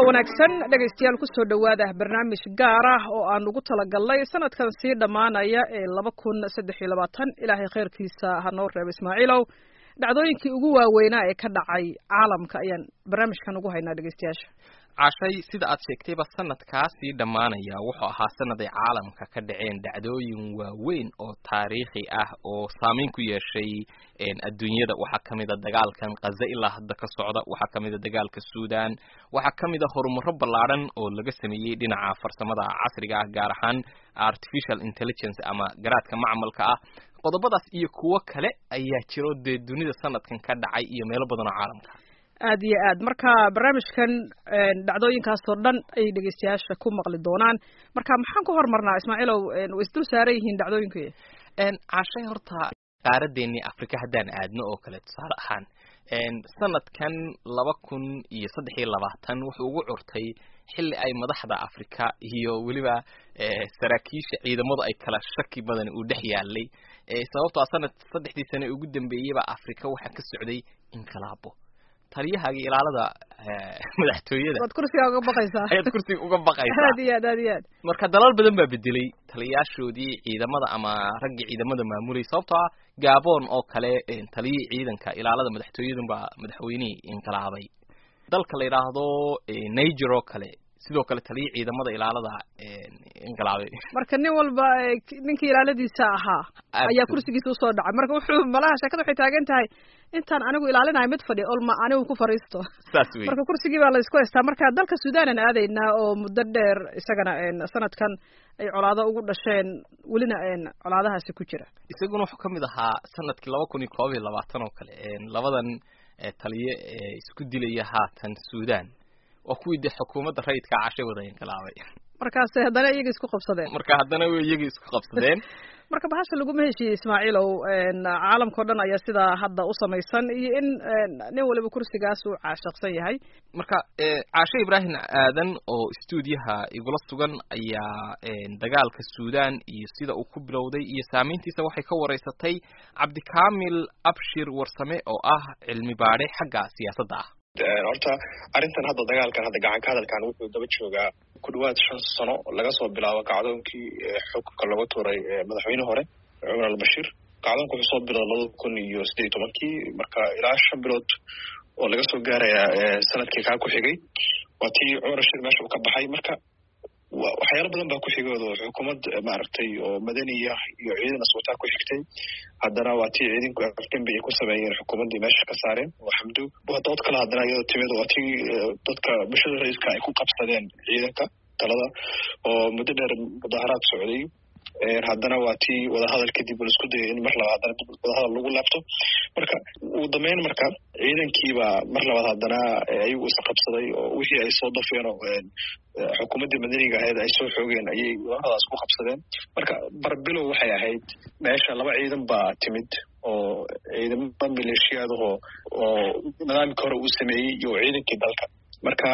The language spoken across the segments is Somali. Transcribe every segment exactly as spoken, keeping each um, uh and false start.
wanaagsan dhegaystayaal ku soo dhawaada barnaamij gaar ah oo aan ugu talagalnay sanadkan sii dhamaanaya ee laba kun saddex iyo labaatan ilaahay khayrkiisa ha noo reebo Ismaaciilow dhacdooyinkii ugu waaweynaa ee ka dhacay caalamka ayaan barnaamijkan ugu haynaa dhegaystayaasha cashay sida aad sheegtayba sanadkaasii dhamaanaya wuxuu ahaa sanad ay caalamka ka dhaceen dhacdooyin waaweyn oo taariikhi ah oo saameyn ku yeeshay adduunyada waxaa kamid ah dagaalkan Gaza ilaa hadda ka socda waxaa kamid ah dagaalka Suudaan waxaa kamid ah horumaro ballaaran oo laga sameeyay dhinaca farsamada casriga ah gaar ahaan artificial intelligence ama garaadka macmalka ah qodobadaas iyo kuwa kale ayaa jiro dee dunida sanadkan ka dhacay iyo meelo badan oo caalamka aad iyo aad marka barnaamijkan dhacdooyinkaas oo dhan ay dhageystayaasha ku maqli doonaan marka maxaan ku hormarnaa Ismaaciilow way isdul saaran yihiin dhacdooyinku een cashay horta qaaradeeni Afrika hadaan aadno oo kale tusaale ahaan een sanadkan laba kun iyo saddex iyo labaatan wuxuu ugu curtay xilli ay madaxda Afrika iyo waliba saraakiisha ciidamada ay kala shaki badan u dhex yaalay ee sababtoo ah sanad saddexdii sano ugu dambeeyayba Afrika waxa ka socday inqilaabo taliyaha ilaalada madaxtooyada wad kursiga uga baqaysaa ayad kursiga uga baqaysaa aad iyo aad iyo aad marka dalal badan baa bedelay taliyaashoodii ciidamada ama ragga ciidamada maamulay sababtoo ah Gabon oo kale taliyay ciidanka ilaalada madaxtooyada baa madaxweynihii inqilaabay dalka la yiraahdo Niger oo kale sidoo kale taliyay ciidamada ilaalada inqilaabay marka nin walba ninkii ilaaladiisa ahaa ayaa kursigiisa u soo dhacay marka wuxuu malaha shakada waxay taagan tahay intaan anigu ilaalinayo mid fadhi olma anigu ku fariisto marka kursigii baa la isku haystaa marka dalka Suudaan aan aadaynaa oo muddo dheer isagana sanadkan ay colaado ugu dhasheen welina colaadahaasi ku jira isaguna wuxuu kamid ahaa sanadkii laba kun iyo koob iyo labaatan oo kale labadan taliye isku dilaya haatan Suudaan oo kuwii de xukuumadda rayidka cashay wada inqilaabay markaas haddana iyaga isku qabsadeen marka haddana way iyaga isku qabsadeen marka bahasha lagu maheshiyay Ismaaciilow caalamka dhan ayaa sida hadda u samaysan iyo in nin waliba kursigaas uu caashaqsan yahay marka Caashay Ibrahim aadan oo stuudiyaha igula sugan ayaa dagaalka Suudaan iyo sida uu ku bilowday iyo saameyntiisa waxay ka wareysatay Cabdikaamil Abshir Warsame oo ah cilmi baare xagga siyaasadda ah horta arrintan hadda dagaalkan hadda gacan ka hadalkan wuxuu daba joogaa ku dhawaad shan sano laga soo bilaabo kacdoonkii xukunka laga tuuray madaxweyne hore Cumar al-Bashir kacdoonku wuxuu soo bilowday laba kun iyo siddeed iyo tobankii marka ilaa shan bilood oo laga soo gaaraya sanadkii kaa ku xigay waa tii Cumar al-Bashir meesha uu ka baxay marka waxyaalo badan baa ku xigay oo xukuumad maaragtay oo madaniya iyo ciidan aswataa ku xigtay haddana waa tii ciidanku afgembi ay ku sameeyeen xukuumaddii meesha ka saareen waa xamdu waa dood kale haddana iyadoo timid waa tii dadka bulshada rayidka ay ku qabsadeen ciidanka talada oo muddo dheer mudaharaad socday haddana waa tii wadahadal kadib la isku dayay in mar labaad haddana dib wadahadal lagu laabto marka ugu dambeyn marka ciidankiiba mar labaad haddana ayagu isqabsaday oo wixii ay soo dafeen oo xukuumaddii madaniga ahayd ay soo xoogeen ayay wadahadaas ku qabsadeen marka barbilow waxay ahayd meesha laba ciidan baa timid oo ciidamada maleeshiyadaho oo nidaamkii hore uu sameeyey iyo ciidankii dalka marka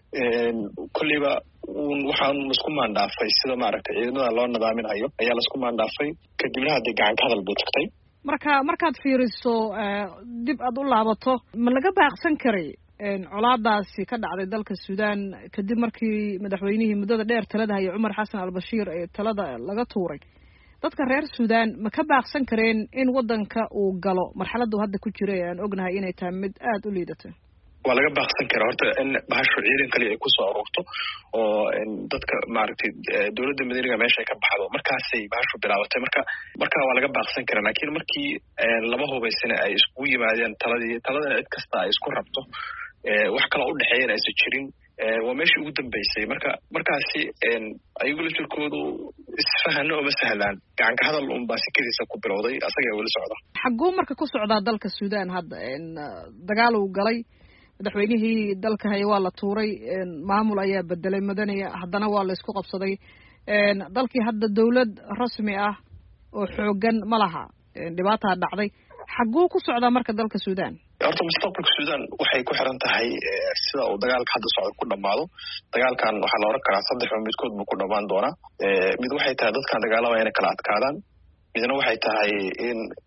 kolleyba waxaan isku maandhaafay sida maaragtay ciidamada loo nidaaminayo ayaa laisku maandhaafay kadibna hadday gacan ka hadal bay tagtay marka markaad fiiriso dib aad u laabato ma laga baaqsan karay colaadaasi ka dhacday dalka Suudaan kadib markii madaxweynihii muddada dheer talada hayay Cumar Xasan al-Bashir ee talada laga tuuray dadka reer Suudaan ma ka baaqsan kareen in wadanka uu galo marxaladdu hadda ku jiray aan ognahay inay tahay mid aad u liidato waa laga baaqsan karaa horta in bahasho ciidan kale ay ku soo ururto oo dadka maaragtay dawladda madaniga meesha ay ka baxdo markaasay bahasho bilaabatay marka marka waa laga baaqsan karaa laakiin markii laba hubaysana ay isku yimaadeen taladii taladana cid kasta ay isku rabto wax kale u dhaxeeyeen aysan jirin waa meeshii ugu dambeysay marka markaasi ayagu la jirkoodu isfahano uma sahlaan gacan ka hadal un baa sikadiisa ku bilowday asaga weli socda xaguu marka ku socdaa dalka Suudaan hadda dagaal uu galay madaxweynihii dalka hay waa la tuuray maamul ayaa bedelay madaniga haddana waa la isku qabsaday dalkii hadda dawlad rasmi ah oo xoogan ma laha dhibaato dhacday xaguu ku socdaa marka dalka Suudaan horta mustaqbalka Suudaan waxay ku xiran tahay sida uu dagaalka hadda socdo ku dhamaado dagaalkan waxa la oran karaa saddex midkood buu ku dhamaan doonaa mid waxay tahay dadkan dagaalamaya inay kala adkaadaan midna waxay tahay in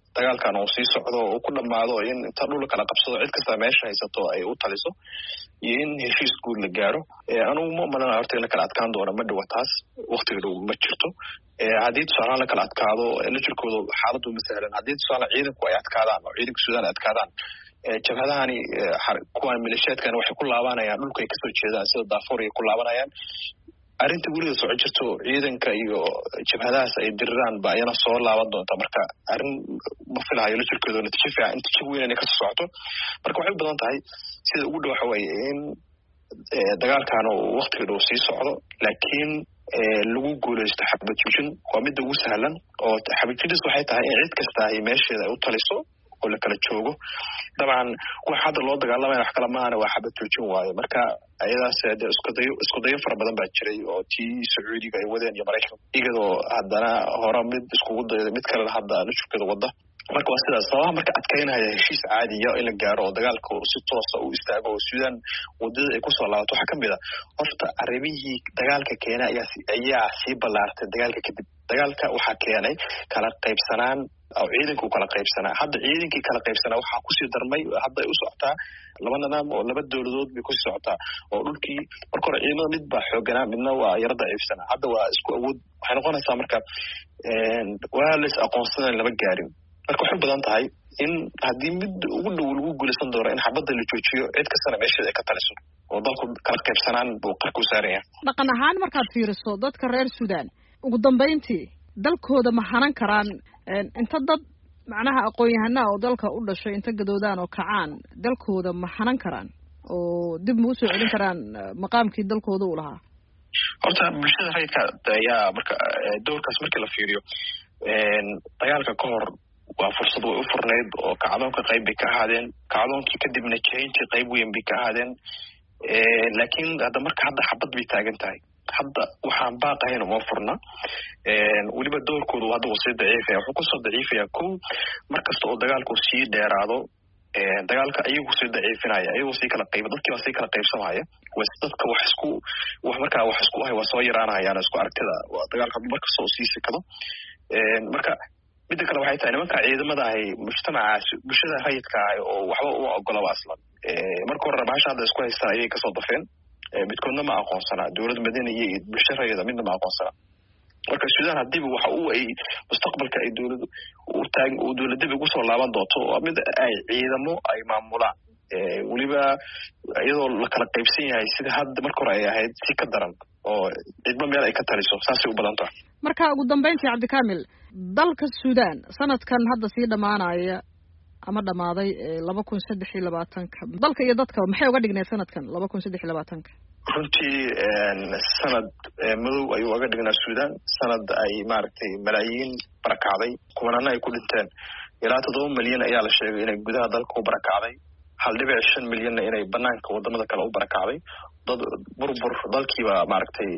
dagaalkan uu sii socdo oo ku dhamaado in inta dhul kala qabsado cid kasta meesha haysato ay u taliso iyo in heshiis guud la gaaro anigu ma malana horta in la kala adkaan doono ma dhawa taas waqtiga dhow ma jirto haddii tusaale la kala adkaado la jirkooda xaaladdu ma sahlan haddii tusaale ciidanku ay adkaadaan oo ciidanka Suudaan ay adkaadaan jabhadahani kuwan maleeshiyaadkan waxay ku laabanayaan dhulka ay kasoo jeedaan sida Darfur ay ku laabanayaan arrinta guriga soo jirto ciidanka iyo jabhadahaas ay diraan ba ayana soo laaban doonta marka arrin ma filayo la jirkooda natiijo fiican inta jib weyn ay ka socoto marka waxay u badan tahay sida ugu dhow waxa weeye in dagaalkan uu waqtiga dhow sii socdo laakiin lagu guuleysto xabad joojin waa midda ugu sahlan oo xabad joojin waxay tahay in cid kasta ay meesheeda ay u taliso oo la kala joogo dabcan wax hadda loo dagaalamayo wax kala maahana waa xabad joojin waaye marka ayadaas isku dayo isku dayo fara badan baa jiray oo tii Sacuudiga ay wadeen iyo Mareykanka iyadoo haddana hore mid iskugu dayday mid kale hadda la shirkada wada marka waa sidaas sabaha marka adkaynaya heshiis caadiya in la gaaro oo dagaalku si toos ah u istaago oo Suudaan wadada ay ku soo laabato waxa kamid ah horta arrimihii dagaalka keenay ayaa ayaa si balaartay dagaalka kadib dagaalka waxa keenay kala qaybsanaan oo ciidanku kala qaybsanaa hadda ciidankii kala qaybsanaa waxa ku sii darmay hadda ay u socotaa laba nidaam oo laba dawladood bay ku sii socotaa oo dhulkii marka hore ciidamada mid baa xooganaa midna waa yarada ciifsanaa hadda waa isku awood waxay noqonaysaa marka waa la is aqoonsanay laba gaarin marka waxay badan tahay in haddii mid ugu dhow lagu guulaysan doono in xabadda la joojiyo cid kastana meesheeda ay ka taliso oo dalku kala qaybsanaan buu qarku saaraya dhaqan ahaan markaad fiiriso dadka reer Suudaan ugu dambeyntii dalkooda ma hanan karaan inta dad macnaha aqoon-yahanada oo dalka u dhashay inta gadoodaan oo kacaan dalkooda ma hanan karaan oo dib ma u soo celin karaan maqaamkii dalkooda u lahaa horta bulshada rayidka ayaa marka doorkaas markii la fiiriyo dagaalka ka hor waa fursad way u furneyd oo kacdoonka qayb bay ka ahaadeen kacdoonkii kadibna jayntii qayb weyn bay ka ahaadeen laakiin hadda marka hadda xabad bay taagan tahay hadda waxaan baaqahayn uma furna weliba doorkoodu hadda wuu sii daciifaya wuxuu kusoo daciifaya kow markasta oo dagaalku sii dheeraado dagaalka ayagu sii daciifinaya ayagu sii kala qayb dadkii baa sii kala qaybsamaya was dadka wax isku wax markaa wax isku ahay waa soo yaraanayaan isku aragtida dagaalka markasta oo sii sikado marka midda kale waxay tahay nimanka ciidamada ahay mujtamacaas bulshada rayidka ahay oo waxba uma ogolaba aslan marka hore bahasha hadda isku haystaan ayay kasoo dafeen midkoodna ma aqoonsana dowladda Madiina iyo bulshada rayidka midna ma aqoonsana marka Suudaan hadii waxa uu ay mustaqbalka ay dowladdu u taag oo dowladda ugu soo laaban doonto waa mid ay ciidamo ay maamulaan waliba iyadoo la kala qaybsan yahay sida hadda marka hore ay ahayd si ka daran oo cidba meel ay ka taliso saasay u badan tahay marka ugu dambeyntii Cabdikaamil dalka Suudaan sanadkan hadda sii dhamaanaya ama dhamaaday laba kun saddex iyo labaatan dalka iyo dadka maxay uga dhignay sanadkan laba kun saddex iyo labaatan runtii sanad madow ayuu uga dhignaa Suudaan sanad ay maaragtay malaayiin barakacday kumanana ay ku dhinteen ilaa toddoba milyan ayaa la sheegay inay gudaha dalka u barakacday hal dhibic shan milyan inay banaanka wadamada kale u barakacday dad burbur dalkiiba maaragtay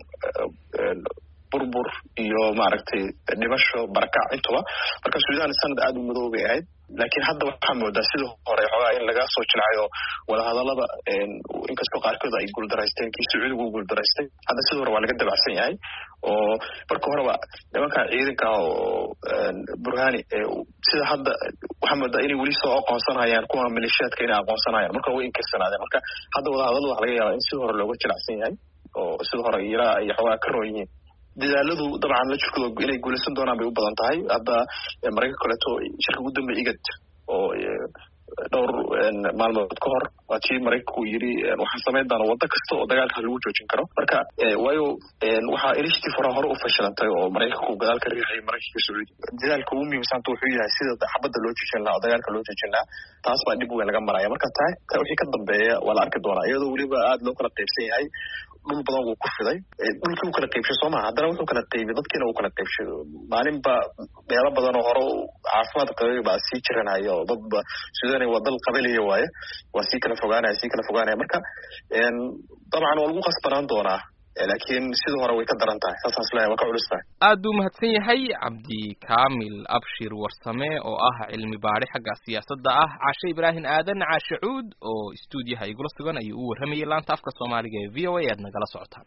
burbur iyo maaragtay dhimasho barakac intuba marka Suudaan sanad aad u madow bay ahayd laakiin hadda waxaa moodaa sidoo hore xogaa in laga soo jilacayo wada hadallada inkastoo qaarkood ay guuldaraysteen kii Sacuudiga uu guuldaraystay hadda sidoo hore waa laga dabacsan yahay oo marka horeba nimanka ciidanka oo Burhani sida hadda waxaa moodaa inay weli soo aqoonsanayaan kuwa maleeshiyaadka inay aqoonsanayaan marka way inkastanaadeen marka hadda wada hadallada waxaa laga yaabaa in sidoo hore looga jilacsan yahay oo sidoo hore ilaa ay xogaa ka roon yihiin dadaaladu dabcan la jirkooda inay guulaysan doonaan bay u badan tahay hadda Mareykanka kaleeto shirka ugu dambeeyay igad oo dhowr maalmood ka hor waa tii Mareykanku yiri waxaan sameyn doonaa wada kasta oo dagaalka lagu joojin karo marka waayo waxa initiative hore hore u fashilantay oo Mareykanku gadaalka riixay Mareykanka Sacuudi dadaalka ugu muhiimsan wuxuu yahay sida xabadda loo joojin lahaa dagaalka loo joojin lahaa taas baa dib weyn laga maraya marka tahay wixii ka dambeeya waa la arki doonaa iyadoo weliba aad loo kala qaybsan yahay dhul badan uu ku fiday dhulkii uu kala qaybshay Soomaa haddana wuxuu kala qaybiyay dadkiina uu kala qaybshay maalinba meelo badan oo hore caafimaad qabay baa sii jiranayo dad Suudaan waa dal qabiiliye waaye waa sii kala fogaanaya sii kala fogaanaya marka een dabcan waa lagu qasbanaan doonaa laakiin sidoo hore way ka daran tahay saas la waa ka culus tahay aad u mahadsan yahay Cabdikaamil Abshir Warsame oo ah cilmi baari xagga siyaasadda ah Caashe Ibraahin Aadan Caashe Cuud oo stuudiyaha igula sugan ayuu u warramayay laanta afka Soomaaliga ee V O A aad nagala socotaan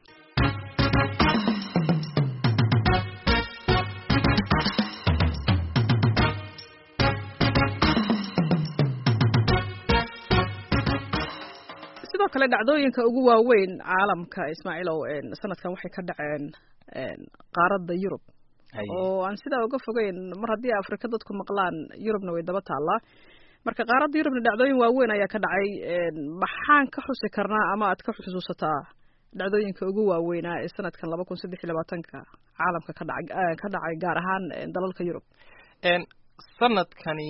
kale dhacdooyinka ugu waaweyn caalamka Ismaaciilow sanadkan waxay ka dhaceen qaaradda Yurub oo aan sidaa uga fogeyn mar haddii Afrika dadku maqlaan Yurubna way daba taallaa marka qaaradda Yurubna dhacdooyin waaweyn ayaa ka dhacay maxaan ka xusi karnaa ama aad ka xusuusataa dhacdooyinka ugu waaweynaa ee sanadkan laba kun saddex iyo labaatanka caalamka ka dhacay ka dhacay gaar ahaan dalalka Yurub sanadkani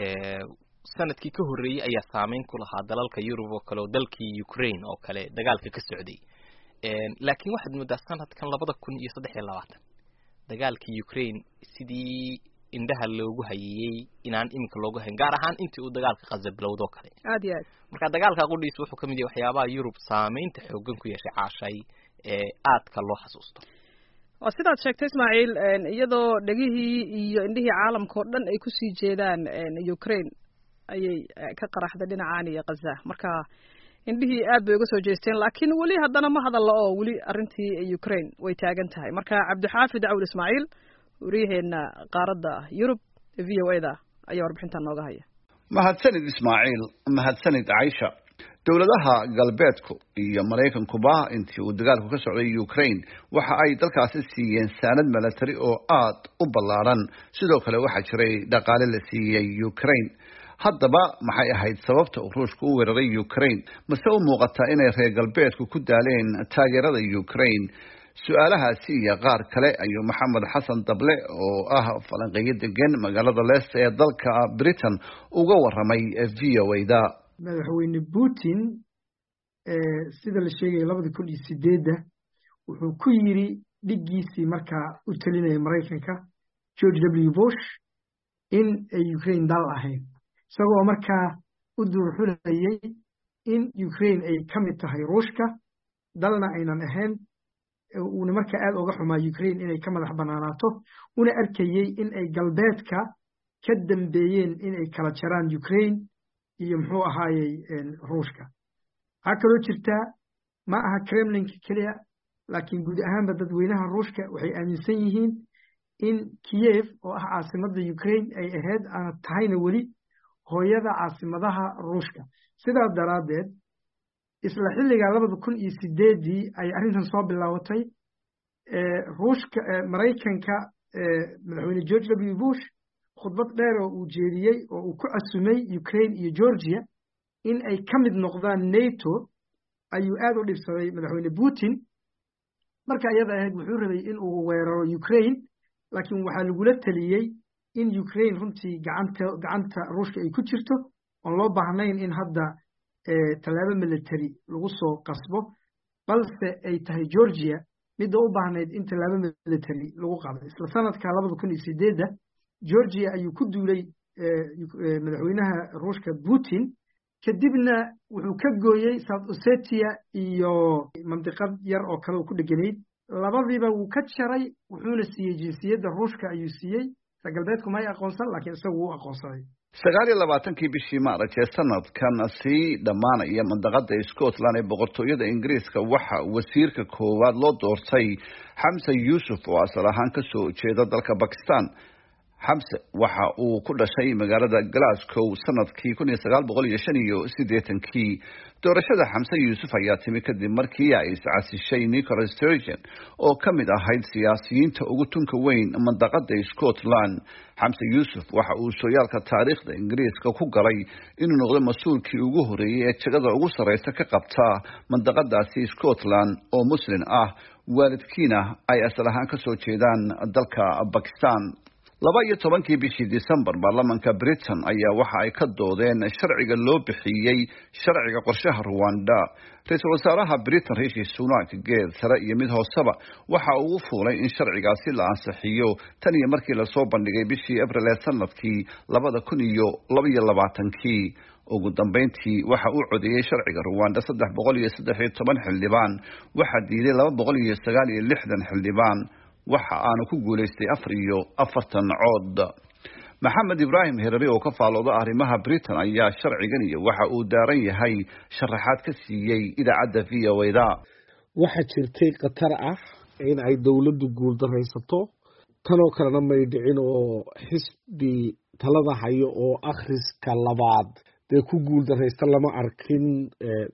sanadkii ka horreeyay ayaa saameyn ku lahaa dalalka Yurub oo kale oo dalkii Ukraine oo kale dagaalka ka socday laakiin waxaad moodaa sanadkan laba kun iyo saddex iyo labaatan dagaalkii Ukraine sidii indhaha loogu hayay inaan iminka loogu hayn gaar ahaan intii uu dagaalka Gaza bilowdo kale aad iyo aad marka dagaalka qudhiis wuxuu kamid yahay waxyaabaha Yurub saameynta xooggan ku yeeshay caashay ee aadka loo xasuusto oo sidaad sheegtay Ismaaciil iyadoo dhagihii iyo indhihii caalamka oo dhan ay ku sii jeedaan Ukraine ayay ka qaraxday dhinacaan iyo Gaza marka indhihii aad bay uga soo jeesteen laakiin wali haddana ma hadallo oo wali arrintii Ukraine way taagan tahay marka Cabdixaafid Awl Ismaaciil wariyaheena qaaradda Yurub V O A da ayaa warbixintan nooga haya mahadsanid Ismaaciil mahadsanid Aisha dowladaha galbeedku iyo Mareykankuba intii uu dagaalku ka socday Ukraine waxa ay dalkaasi siiyeen saanad military oo aad u ballaaran sidoo kale waxa jiray dhaqaale la siiyay Ukraine haddaba maxay ahayd sababta uu Ruushku u weeraray Ukraine mase u muuqataa inay reer galbeedku ku daaleen taageerada Ukraine su'aalahaasi iyo qaar kale ayuu Maxamed Xasan Dable oo ah falanqeeye degan magaalada Leicester ee dalka Britain uga waramay V O A da madaxweyne Putin ee sida la sheegay laba kun iyo sideed wuxuu ku yiri dhigiisii markaa u talinayay Mareykanka George W Bush in Ukraine dal ahayd isagoo markaa u duurxulayay in Ukraine ay ka mid tahay Ruushka dalna aynan ahayn uuna markaa aad uga xumaa Ukraine inay ka madax banaanaato una arkayay in ay galbeedka ka dambeeyeen in ay kala jaraan Ukraine iyo muxuu ahaayay Ruushka waxa kaloo jirta ma aha Kremlin kaliya laakiin guud ahaanba dadweynaha Ruushka waxay aaminsan yihiin in Kiev oo ah caasimadda Ukraine ay ahayd aan tahayna weli hooyada caasimadaha Ruushka sidaa daraadeed isla xilliga laba kun iyo sideed ay arrintan soo bilaabatay ee Ruushka Mareykanka madaxweyne George W Bush khudbad dheer oo uu jeediyay oo uu ku asumay Ukraine iyo Georgia in ay ka mid noqdaan NATO ayuu aad u dhibsaday madaxweyne Putin marka iyada ahayd wuxuu rabay in uu weeraro Ukraine laakiin waxa lagu la taliyay in Ukraine runtii gacanta gacanta Ruushka ay ku jirto oo loo baahnayn in hadda talaabo military lagu soo qasbo balse ay tahay Georgia mid u baahnayd in talaabo military lagu qaado isla sanadka laba kun iyo sideed Georgia ayuu ku duulay madaxweynaha Ruushka Putin kadibna wuxuu ka gooyay South Ossetia iyo mantiqad yar oo kale ku dhaganayd labadiiba wuu ka jaray wuxuuna siiyay jinsiyadda Ruushka ayuu siiyay galbeedku ma ay aqoonsan laakiin isagu uu aqoonsaday sagaal iyo labaatankii bishii Maarch ee sanadkan sii dhamaanaya mandaqada Scotland ee boqortooyada Ingiriiska waxa wasiirka koowaad loo doortay Hamza Yusuf oo asal ahaan ka soo jeeda dalka Pakistan Hamza waxa uu ku dhashay magaalada Glasgow sanadkii kun iyo sagaal boqol iyo shan iyo siddeetankii doorashada Hamza Yusuf ayaa timi kadib markii ay iscasishay Nicola Sturgeon oo ka mid ahayd siyaasiyiinta ugu tunka weyn mandaqada Scotland Hamza Yusuf waxa uu sooyaalka taariikhda Ingiriiska ku galay inuu noqdo mas'uulkii ugu horeeyay ee jagada ugu sareysa ka qabta mandaqadaasi Scotland oo muslim ah waalidkiina ay asal ahaan ka soo jeedaan dalka Pakistan laba iyo tobankii bishii December baarlamaanka Britain ayaa waxa ay ka doodeen sharciga loo bixiyay sharciga qorshaha Rwanda ra'iisul wasaaraha Britain Rishi Sunak geed sare iyo mid hooseba waxa uu fuulay in sharcigaasi la ansixiyo tan iyo markii la soo bandhigay bishii April ee sanadkii laba kun iyo laba iyo labaatankii ugu dambeyntii waxa uu codeeyay sharciga Rwanda saddex boqol iyo saddex iyo toban xildhibaan waxa diiday laba boqol iyo sagaal iyo lixdan xildhibaan waxa aanu ku guuleystay afar iyo afartan cod Maxamed Ibrahim Herari oo ka faalooda arrimaha Britain ayaa sharcigan iyo waxa uu daaran yahay sharaxaad ka siiyay idaacadda V O A da waxa jirtay qatar ah in ay dawladdu guul dareysato tan oo kalena may dhicin oo xisbi talada hayo oo akhriska labaad dee ku guul dareysta lama arkin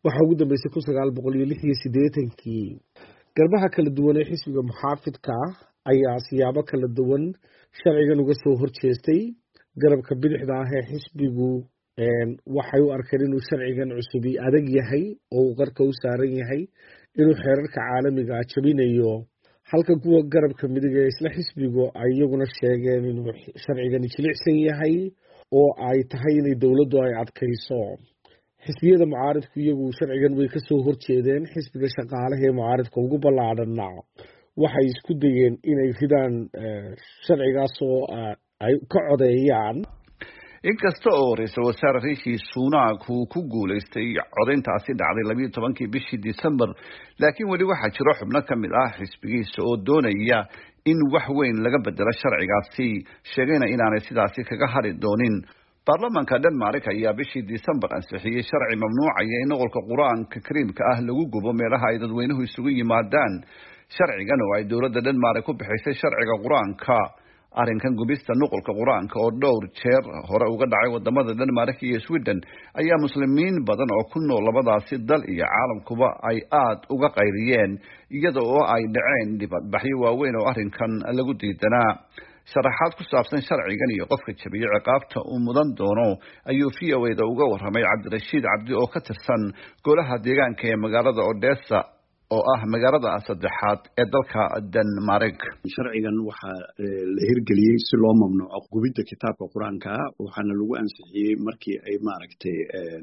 waxaa ugu dambeysay kun sagaal boqol iyo lix iyo siddeetankii. garbaha kala duwan ee xisbiga muxaafidka ah ayaa siyaabo kala duwan sharcigan uga soo horjeestay. garabka bidixda ah ee xisbigu waxay u arkeen inuu sharcigan cusubi adag yahay oo uu qarka u saaran yahay inuu xeerarka caalamiga ah jabinayo, halka kuwa garabka midig ee isla xisbigu ay iyaguna sheegeen inuu sharcigani jilicsan yahay oo ay tahay inay dowladdu ay adkayso. xisbiyada mucaaridku iyagu sharcigan way ka soo horjeedeen. xisbiga shaqaalaha ee mucaaridka ugu ballaadhana waxay isku dayeen inay ridaan sharcigaas oo ay ka codeeyaan. inkasta oo ra-iisul wasaare riishi sunak uu ku guulaystay codayntaasi dhacday labiiyo tobankii bishii December, laakiin weli waxaa jiro xubno ka mid ah xisbigiisa oo doonaya in wax weyn laga bedelo sharcigaasi, sheegayna inaanay sidaasi kaga hari doonin. baarlamaanka Denmark ayaa bishii December ansixiyay sharci mamnuucaya in noqolka quraanka kariimka ah lagu gubo meelaha ay dadweynuhu isugu yimaadaan. sharcigan oo ay dowladda Denmark ku bixisay sharciga quraanka arrinkan gubista nuqulka quraanka oo dhowr jeer hore uga dhacay wadamada Denmark iyo Sweden ayaa muslimiin badan oo ku nool labadaasi dal iyo caalamkuba ay aad uga qayriyeen, iyada oo ay dhaceen dibadbaxyo waaweyn oo arrinkan lagu diidanaa. sharaxaad ku saabsan sharcigan iyo qofka jabiyo ciqaabta uu mudan doono ayuu V O A da uga warramay Cabdirashiid Cabdi oo ka tirsan golaha deegaanka ee magaalada Odessa oo ah magaalada saddexaad ee dalka Denmark. sharcigan waxaa la hirgeliyey si loo mamnuuco gubidda kitaabka quraanka, waxaana lagu ansixiyey markii ay maaragtay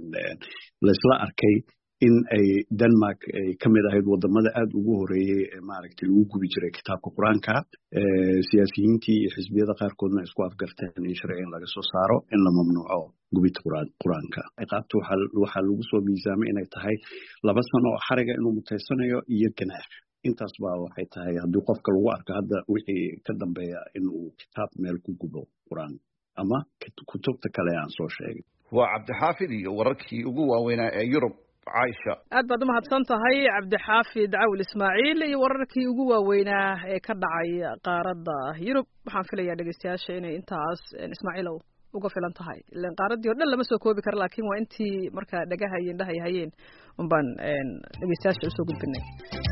laysla arkay in ay Denmark ay ka mid ahayd wadamada aad ugu horeeyay ee maaragtay lagu gubi jiray kitaabka quraanka. siyaasiyiintii iyo xisbiyada qaarkoodna isku afgarteen in sharcigan laga soo saaro in la mamnuuco gubidda quraanka. ciqaabtu waxaa lagu soo miisaamay inay tahay laba sano oo xariga inuu mutaysanayo iyo ganaax. intaas baa waxay tahay haddii qofka lagu arko hadda wixii ka dambeeya inuu kitaab meel ku gubo quraan ama kutubta kale aan soo sheegay. waa Cabdixaafid iyo wararkii ugu waaweynaa ee Yurub. Aisha aad baad u mahadsan tahay Cabdixaafid Cawl Ismaaciil iyo wararkii ugu waaweynaa ee ka dhacay qaaradda Yurub. waxaan filayaa dhageystayaasha inay intaas Ismaaciilow uga filan tahay. ilaan qaaradii oo dhan lama soo koobi karo, laakiin waa intii marka dhagaha iyo indhaha ay hayeen un baan dhageystayaasha usoo gudbinay.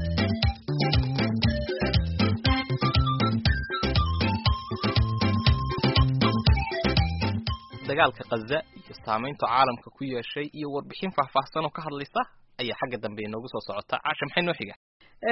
dagaalka Gaza iyo saameynta caalamka ku yeeshay iyo warbixin faahfaahsan oo ka hadlaysa ayaa xagga dambe inoogu soo socota. Caasha, maxay noo xiga?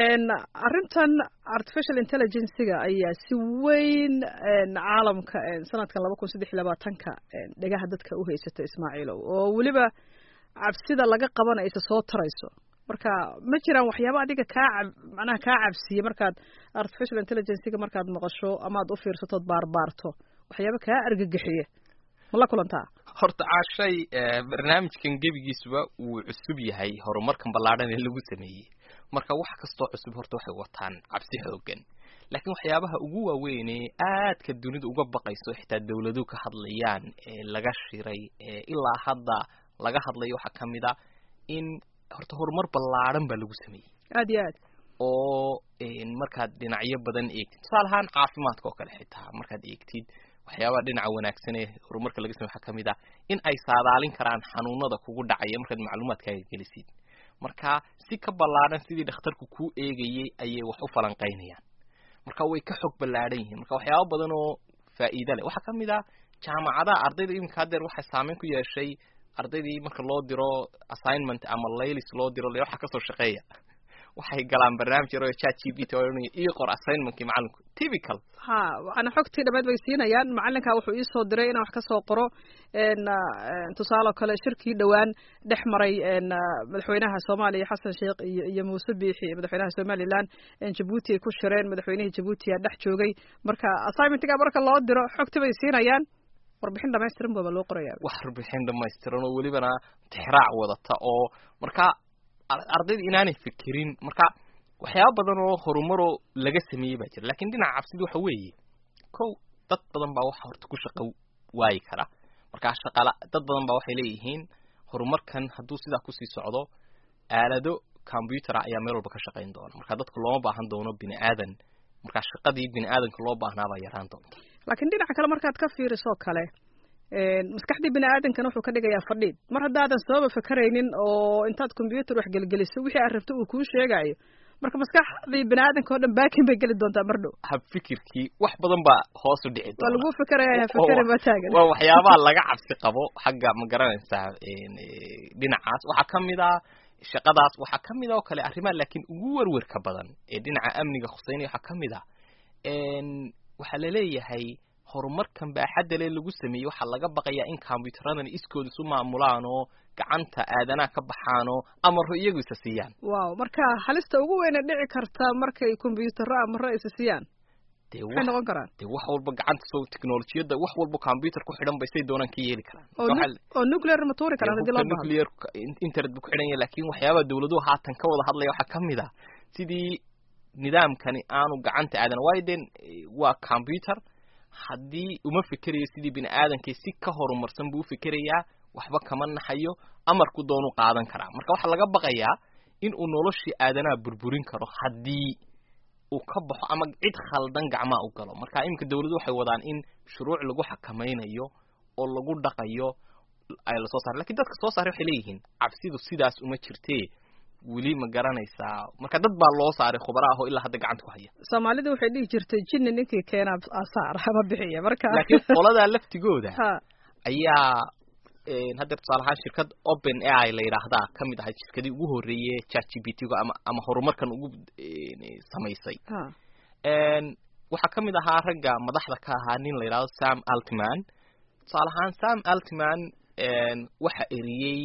arrintan artificial intelligence-ga ayaa si weyn caalamka sanadkan laba kun saddex iyo labaatanka dhagaha dadka u haysata Ismaaciilow, oo weliba cabsida laga qabanaysa soo tarayso. marka ma jiraan waxyaabo adiga kaa macnaha kaa cabsiye markaad artificial intelligence-ga markaad maqasho ama aad u fiirsato baarbaarto waxyaabo kaa argagixiye ma la kulantaa? horta Caashay, barnaamijkan gebigiisuba wuu cusub yahay horumarkan ballaadhan ee lagu sameeyey. marka wax kastoo cusub horta waxay wataan cabsi xoogan, laakiin waxyaabaha ugu waaweyn ee aadka dunida uga baqayso xitaa dawladuhu ka hadlayaan ee laga shiray ee ilaa hadda laga hadlayo waxa kamid ah in horta horumar ballaadhan baa lagu sameeyey aad iyo aad oo markaad dhinacyo badan eegtid, tusaale ahaan caafimaadka oo kale xitaa markaad eegtid waxyaabaha dhinaca wanaagsan ee horumarka laga sameeyo waxa kamid ah in ay saadaalin karaan xanuunada kugu dhacaya markaad macluumaadkaaga gelisid. marka si ka ballaadhan sidii dhakhtarku ku eegayay ayay wax u falanqaynayaan, marka way ka xog ballaadhan yihiin. marka waxyaabo badan oo faa'iido leh waxa kamid ah jaamacadaha ardayda iminka haddeer waxay saameyn ku yeeshay ardaydii marka loo diro assignment ama laylis loo diro le waxa kasoo shaqeeya waxay galaan barnaamij yar oo chat G P T oo iyo qor assignment-kii macalinku typical ha ana xogtii dhameed bay siinayaan. macalinka wuxuu ii soo diray inaan wax ka soo qoro een tusaale kale shirkii dhawaan dhex maray een madaxweynaha Soomaaliya Xasan Sheekh iyo iyo Muuse Biixi madaxweynaha Somaliland in Djibouti ay ku shireen, madaxweynaha Djibouti ayaa dhex joogay. marka assignment-ga marka loo diro xogtii bay siinayaan, warbixin dhammaystiran baa loo qorayaa. wax warbixin dhammaystiran oo welibana tixraac wadata oo marka ardayda inaanay fikirin. marka waxyaabo badan oo horumar oo laga sameeyay baa jira, laakiin dhinaca cabsidu waxa weeye kow dad badan baa waxa horta ku shaqo waayi kara. marka shaqala dad badan baa waxay leeyihiin horumarkan hadduu sidaa ku sii socdo aalado computer ayaa meel walba ka shaqayn doona, marka dadku looma baahan doono bini aadan. marka shaqadii bini aadanka loo baahnaa baa yaraan doonta. laakiin dhinaca kale markaad ka fiiriso kale maskaxdii bini aadamkana wuxuu ka dhigayaa fadhiid mar haddaadan sababa fakaraynin oo intaad combyuter wax gelgeliso wixii aad rabto uu kuu sheegayo marka maskaxdii bini aadamka oo dhan baakin bay geli doontaa mar dhow hab fikirkii wax badan baa hoos u dhici doona waa lagu fikiraya ha fikri ma taagan waa waxyaabaha laga cabsi qabo xagga ma garanaysaa dhinacaas waxaa ka mid ah shaqadaas waxaa ka mid ah oo kale arrimaha laakiin ugu werwerka badan ee dhinaca amniga khuseynaya waxaa ka mid ah waxaa laleeyahay horumarkan baaxadda le lagu sameeyey waxaa laga baqayaa in combyuteradan iskooda isu maamulaan oo gacanta aadanaha ka baxaanoo amaro iyagu isa siiyaan wow marka halista ugu weyna dhici karta markay combyutero amaro isa siiyaan maxay noqon karaan dee wax walba gacanta soo technolojiyadda wax walba combyuter ku xidhan bay say doonaan ka yeeli karaan oo nuclear ma tuuri karaan hadii loo baahdo nuclear internet bu ku xidhan yahay laakiin waxyaabaha dawladuhu haatan ka wada hadlaya waxaa ka mid ah sidii nidaamkani aanu gacanta aadan waayo deen waa combyuter haddii uma fikerayo sidii bini aadankii si ka horumarsan buu u fikerayaa waxba kama naxayo amarku doonu qaadan karaa marka waxaa laga baqayaa in uu noloshii aadanaha burburin karo haddii uu ka baxo ama cid khaldan gacmaha u galo marka iminka dawladdu waxay wadaan in shuruuc lagu xakamaynayo oo lagu dhaqayo ay la soo saaray lakiin dadka soo saaray waxay leeyihiin cabsidu sidaas uma jirtee weli ma garanaysaa marka dad baa loo saaray khubara ah oo ilaa hadda gacanta ku haya soomaalida waxay dhihi jirtay jinni ninkii keena asaar ama bixiya marka laakiin qoladaa laftigooda ayaa hadda tusaale ahaan shirkad open a i la yidhaahdaa ka mid ahay shirkadii ugu horreeyey chat g p t-ga ama ama horumarkan ugu samaysay waxaa ka mid ahaa ragga madaxda ka ahaa nin la yidhahdo sam altman tusaale ahaan sam altman waxa eriyey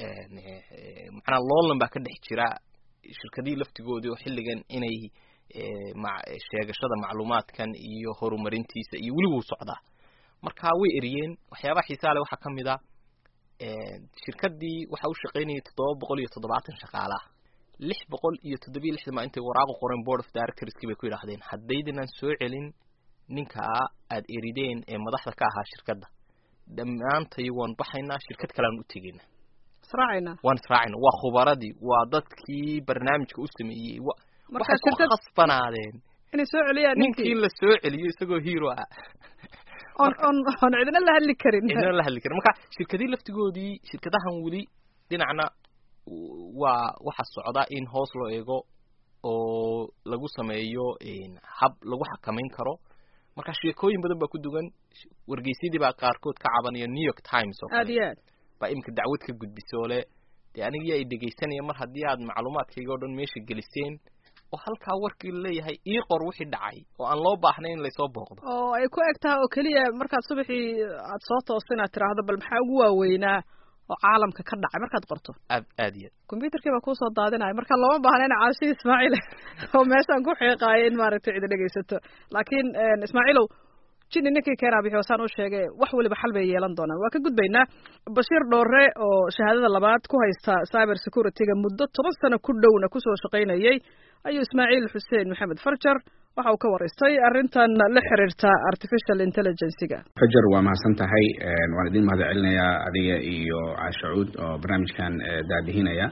macnaa loolan baa ka dhex jira shirkadihii laftigoodii oo xilligan inay sheegashada macluumaadkan iyo horumarintiisa iyo weli wuu socdaa marka way eriyeen waxyaabaha xiisaa leh waxaa ka mid a shirkadii waxa u shaqaynayay toddoba boqol iyo toddobaatan shaqaalaha lix boqol iyo toddobiyo lixdan maa intay waraaqu qoreen board of directorskii bay ku yidhahdeen haddaydanaan soo celin ninkaa aada erideen ee madaxda ka ahaa shirkadda dhammaantay waan baxaynaa shirkad kalean u tegaynaa israacayna waan israacayna waa khubaradii waa dadkii barnaamijka u sameeyey waxay ku khasbanaadeen inay soo celiyaan ninkii la soo celiyo isagoo hero ah on on on cidina la hadli karin cidina la hadli karin marka shirkadii laftigoodii shirkadahan weli dhinacna waa waxa socda in hoos loo eego oo lagu sameeyo hab lagu xakamayn karo marka sheekooyin badan baa ku dugan wargeysyadii baa qaarkood ka cabanaya New York Times oo aad iyo aad baa imka dacwad ka gudbisay le dee aniga ay dhageysanaya mar haddii aad macluumaadkayga oo dhan meesha geliseen oo halkaa warkii leeyahay ii qor wixii dhacay oo aan loo baahnayn in la soo booqdo oo ay ku eg tahay oo keliya markaad subaxii aad soo toosin aad tiraahdo bal maxaa ugu waaweynaa oo caalamka ka dhacay markaad qorto aad aad iyo computerkii baa kusoo daadinaya marka looma baahna in caashi ismaaciil oo meeshaan ku xiiqaayo in maaragtay cid dhegeysato laakiin ismaaciilow jinni ninkii keenaa bixi wasaan u sheegay wax waliba xal bay yeelan doonaan waa ka gudbaynaa bashiir dhoore oo shahaadada labaad ku haysta cyber security-ga muddo toban sano ku dhowna kusoo shaqaynayay ayuu ismaaciil xuseen maxamed farjar waxa uu ka waraystay arrintan la xiriirta artificial intelligence-ga fajar waa mahadsan tahay waan idin mahad celinayaa adiga iyo caashacuud oo barnaamijkan daadihinaya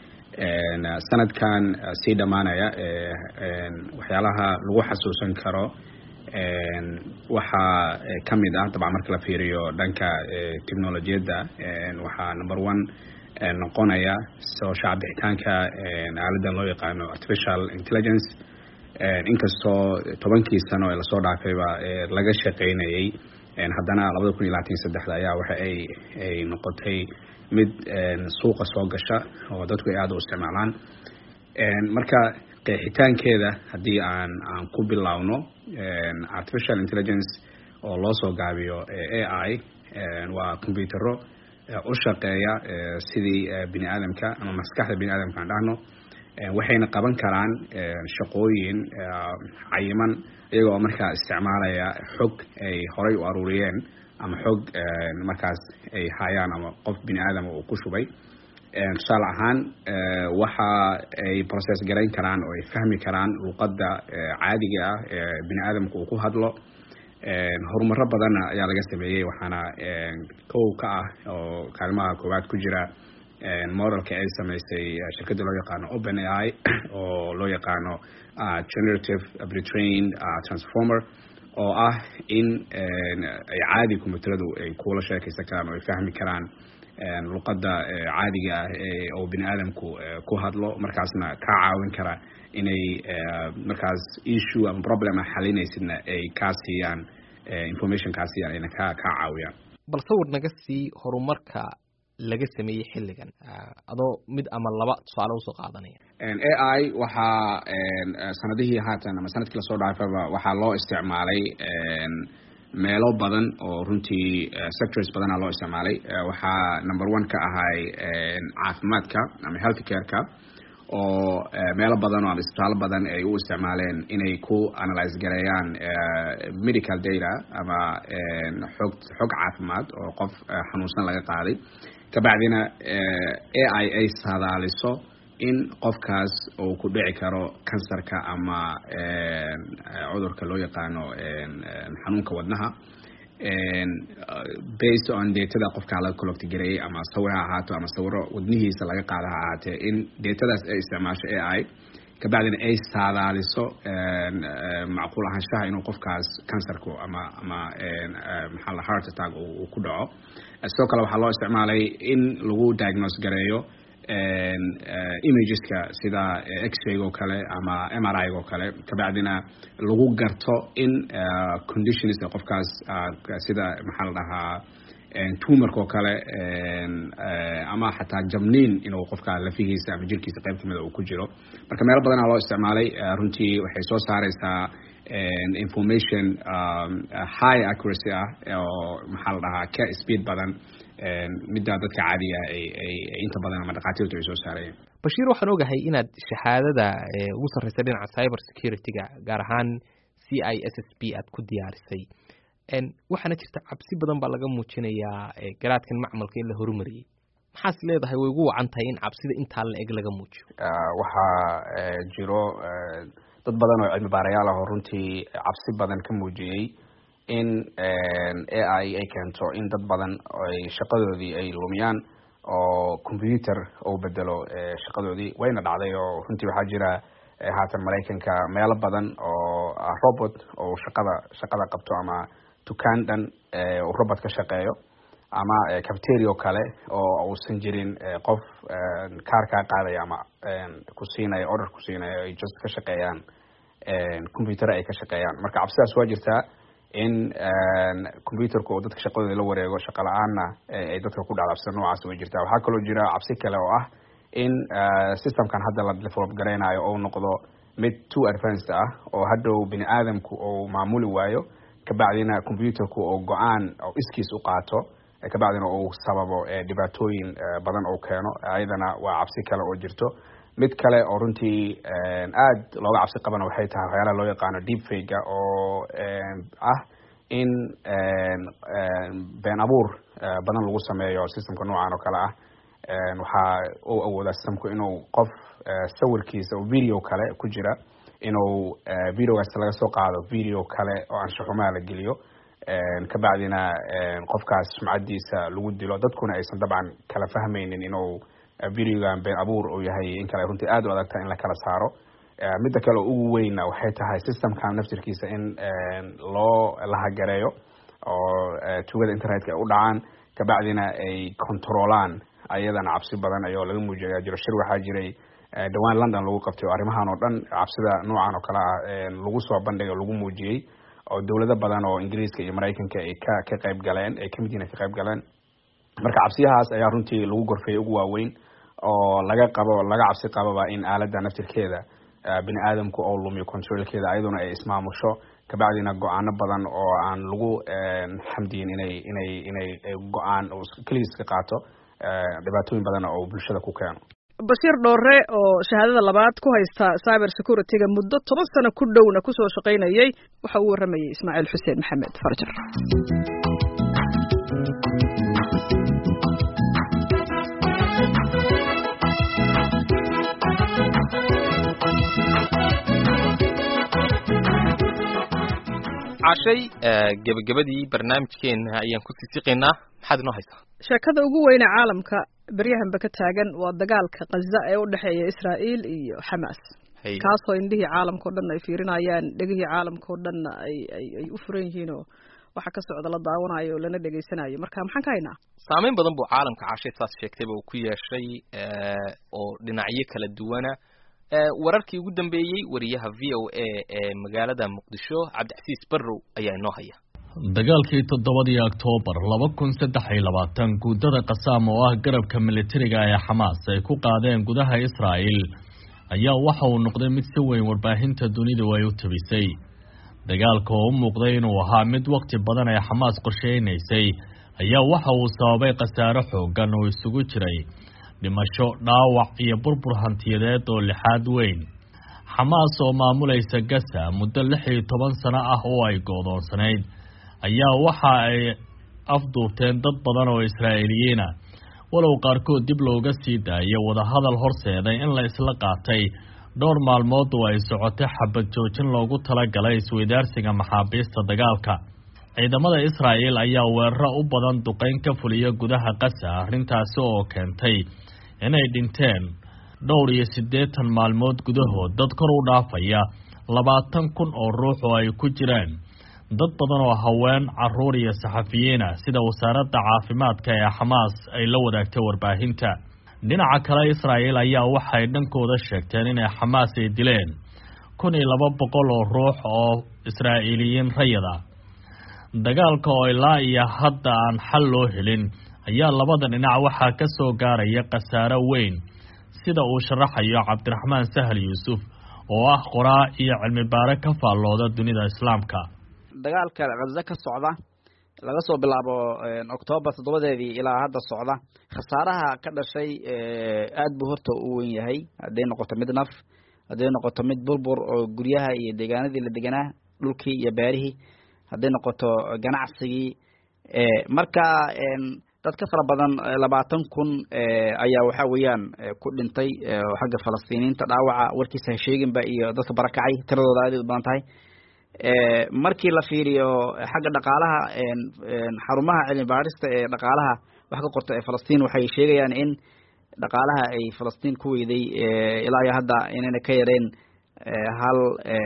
sanadkan sii dhammaanaya waxyaalaha lagu xasuusan karo waxaa ka mid ah dabcan marka la fiiriyo dhanka technolojiyadda waxaa number one noqonaya soo shacbixitaanka aaladan loo yaqaano artificial intelligence inkastoo tobankii sano ee lasoo dhaafayba laga shaqaynayay haddana labada kun iyo labaatan iyo saddexda ayaa waxa ay ay noqotay mid suuqa soo gasha oo dadku ay aada u isticmaalaan marka qeexitaankeeda haddii aan aan ku bilowno artificial intelligence oo loo soo gaabiyo a i waa computero u shaqeeya sidii bini aadamka ama maskaxda bini aadamka aan dhahno waxayna qaban karaan shaqooyin cayiman iyagoo markaa isticmaalaya xog ay horay u aruuriyeen ama xog markaas ay hayaan ama qof bini aadama uu ku shubay tusaale ahaan waxa ay process garayn karaan oo ay fahmi karaan luqadda caadiga ah ee bini aadamka uu ku hadlo horumaro badanna ayaa laga sameeyey waxaana kow ka ah oo kaalmaha koowaad ku jira modelka ay samaysay shirkadda loo yaqaano open a i oo loo yaqaano generative pretrained transformer oo ah in ay caadi computeradu ay kula sheekaysan karaan oo ay fahmi karaan luqadda caadiga ah ee oo bini aadamku ku hadlo markaasna ka caawin kara inay markaas issue ama problem xalinaysidna ay ka siiyaan information ka siiyaan ayna ka ka caawiyaan. bal sawir naga sii horumarka laga sameeyay xilligan adoo mid ama laba tusaale u soo qaadanaya. A I waxa sanadihii haatan ama sanadkii la soo dhaafayba waxa loo isticmaalay meelo badan oo runtii sectors badan loo isticmaalay. waxa number one ka ahay caafimaadka ama health care-ka oo meelo badan oo isbitaalo badan ay u isticmaaleen inay ku analyze gareeyaan medical data ama xog xog caafimaad oo qof xanuunsan laga qaaday kabacdina A I ay saadaaliso in qofkaas uu ku dhici karo kansarka ama cudurka loo yaqaano xanuunka wadnaha based on datada qofka la collect gareeyay ama sawir ha ahaato ama sawiro wadnihiisa laga qaada ha ahaatee in datadaas ay isticmaasho A I kabacdina ay saadaaliso macquul ahaanshaha inuu qofkaas kansarku ama ama maxaa la heart attack uu ku dhaco. sidoo kale waxaa loo isticmaalay in lagu diagnose gareeyo imageska sida x-ray oo kale ama M R I oo kale kabacdina lagu garto in conditions qofkaas sida maxaa la dhahaa tumorka oo kale ama xataa jabniin inuu qofka lafihiisa ama jirkiisa qayb kamid uu ku jiro. marka meelo badan loo isticmaalay runtii waxay soo saaraysaa information high accuracy ah oo maxaa la dhahaa ka speed badan midda dadka caadiga ay ay inta badan ama dhaqaatiirtu ay soo saareen. Bashiir waxaan ogahay inaad shahaadada ugu sarreysa dhinaca cyber security-ga gaar ahaan C I S S P aad ku diyaarisay waxaana jirta cabsi badan baa laga muujinayaa garaadkan macmalka in la horumariyay. maxaas leedahay way ugu wacan tahay in cabsida intaa la eg laga muujiyo? waxaa jiro dad badan oo cilmi baarayaal ah oo runtii cabsi badan ka muujiyay in A I ay keento in dad badan ay shaqadoodii ay lumiyaan oo computer uu bedelo shaqadoodii. wayna dhacday oo runtii waxaa jira haatan Mareykanka meelo badan oo robot oo shaqada shaqada qabto ama dukaan dhan oo robot ka shaqeeyo ama cafeteria kale oo uusan jirin qof kaar ka qaadaya ama ku siinaya order ku siinaya ay just ka shaqeeyaan computer ay ka shaqeeyaan. marka cabsidaas waa jirtaa in computerku oo dadka shaqadooda la wareego shaqo la'aanna ay dadka ku dhacabsan noocaas way jirtaa. waxaa kaloo jira cabsi kale oo ah in systemkan hadda la develop gareynayo oo noqdo mid too advanced ah oo hadhow bini aadamku oo maamuli waayo kabacdina computerku oo go-aan oo iskiis u qaato kabacdina uu sababo dhibaatooyin badan oo keeno. ayadana waa cabsi kale oo jirto. mid kale oo runtii aad looga cabsi qabana waxay tahay waxyaalaha loo yaqaano deep fake oo ah in been abuur badan lagu sameeyo systemka noocan oo kale ah. waxaa uu awoodaa systemku inuu qof sawirkiisa oo video kale ku jira inuu videogaas laga soo qaado video kale oo anshaxumaa la geliyo kabacdina qofkaas sumcadiisa lagu dilo dadkuna aysan dabcan kala fahmaynin inuu videogan been abuur uu yahay in kale runtii aad u adagta in la kala saaro. midda kale ugu weyn waxay tahay systemkan naftirkiisa in loo lahagareeyo oo tugada internetka ay u dhacaan kabacdina ay controlaan. ayadana cabsi badan ayoo laga muujiyay jiro. shir waxaa jiray dhawaan London lagu qabtay arrimahan oo dhan cabsida noocan oo kale ah lagu soo bandhigay lagu muujiyay oo dawlado badan oo Ingiriiska iyo Mareykanka ay ka ka qayb galeen ay kamid yihiin ka qayb galeen. marka cabsiyahaas ayaa runtii lagu gorfeeyay ugu waaweyn oo laga qabo laga cabsi qababa in aaladda naftirkeeda bini aadamku oo lumiyo controlkeeda ayaduna ay ismaamusho kabacdina go'aano badan oo aan lagu xamdiin inay inay inay go'aan oo kaliis ka qaato dhibaatooyin badan oo bulshada ku keeno. Bashiir Dhoore oo shahaadada labaad ku haysta cyber security-ga muddo toban sano ku dhowna ku soo shaqaynayay waxa uu waramayay Ismaaciil Xuseen Maxamed Farjar. cashay gabagabadii barnaamijkeena ayaan ku siisiqeynaa. maxaad inoo haysaa? sheekada ugu weyn ee caalamka baryahanba ka taagan waa dagaalka Gaza ee u dhaxeeya Israa'iil iyo Xamaas. kaasoo indhihii caalamka o dhan ay fiirinayaan dhegihii caalamka o dhan ay ay ay u furan yihiin oo waxa ka socda la daawanayo oo lana dhegaysanayo marka maxaan ka haynaa saameyn badan buu caalamka cashay saas sheegtayba uu ku yeeshay oo dhinacyo kala duwana wararkii ugu dambeeyey wariyaha v o a ee magaalada muqdisho cabdicasiis barrow ayaa inoo haya dagaalkii toddobadii oktoobar laba kun saddex iyo labaatan guutada qasaam oo ah garabka militariga ee xamaas ay ku qaadeen gudaha israa'iil ayaa waxa uu noqday mid si weyn warbaahinta dunidu ay u tabisay dagaalka oo u muuqday inuu ahaa mid waqti badan ay xamaas qorsheynaysay ayaa waxa uu sababay khasaaro xoogan oo isugu jiray dhimasho dhaawac iyo burbur hantiyadeed oo lixaad weyn xamaas oo maamulaysa Gaza muddo lix iyo toban sano ah oo ay go'doonsanayd ayaa waxa ay afduubteen dad badan oo Israa'iiliyiin ah walow qaarkood dib looga sii daayay wada hadal horseeday in la isla qaatay dhowr maalmood oo ay socotay xabad joojin loogu talagalay isweydaarsiga maxaabiista dagaalka ciidamada Israa'iil ayaa weeraro u badan duqeyn ka fuliya gudaha Gaza arrintaasi oo keentay inay dhinteen dhowr iyo siddeetan maalmood gudahood dad kor u dhaafaya labaatan kun oo ruux oo ay ku jiraan dad badan oo haween carruur iyo saxafiyiin ah sida wasaaradda caafimaadka ee xamaas ay la wadaagtay warbaahinta dhinaca kale Israa'iil ayaa waxay dhankooda sheegteen inay xamaas ay dileen kun iyo laba boqol oo ruux oo Israa'iiliyiin rayid ah dagaalka oo ilaa iyo hadda aan xal loo helin ayaa labada dhinac waxaa ka soo gaaraya khasaaro weyn sida uu sharaxayo Cabdiraxmaan Sahal Yuusuf oo ah qoraa iyo cilmi baare ka faallooda dunida islaamka dagaalka Gaza ka socda laga soo bilaabo October toddobadeedii ilaa hadda socda khasaaraha ka dhashay aad buu horta u weyn yahay haday noqoto mid naf haday noqoto mid burbur oo guryaha iyo deegaanadii la deganaa dhulkii iyo beerihii haday noqoto ganacsigii marka dad ka fara badan labaatan kun ayaa waxa weeyaan ku dhintay xagga Falastiiniinta dhaawaca warkiisa sheeginba iyo dadka barakacay tiradooda aad u badan tahay markii la fiiriyo xagga dhaqaalaha xarumaha cilmi baarista ee dhaqaalaha wax ka qorta ee Falastiin waxay sheegayaan in dhaqaalaha ay Falastiin ku weyday ilaa iyo hadda inayna ka yareen hal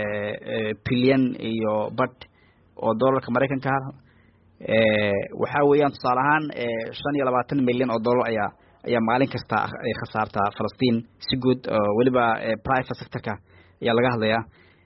bilyan iyo bad oo doolarka Mareykanka ah waxa weeyaan tusaale ahaan shan iyo labaatan milyan oo doolar ayaa ayaa maalin kasta ay khasaartaa Falastiin si guud waliba private sector-ka ayaa laga hadlayaa